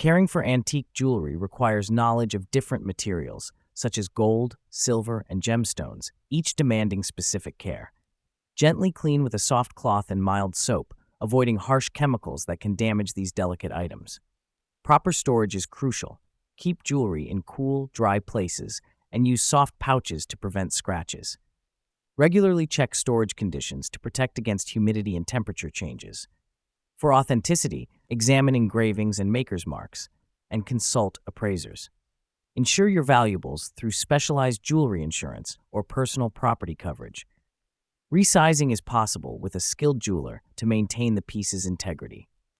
Caring for antique jewelry requires knowledge of different materials, such as gold, silver, and gemstones, each demanding specific care. Gently clean with a soft cloth and mild soap, avoiding harsh chemicals that can damage these delicate items. Proper storage is crucial. Keep jewelry in cool, dry places and use soft pouches to prevent scratches. Regularly check storage conditions to protect against humidity and temperature changes. For authenticity, examine engravings and maker's marks, and consult appraisers. Insure your valuables through specialized jewelry insurance or personal property coverage. Resizing is possible with a skilled jeweler to maintain the piece's integrity.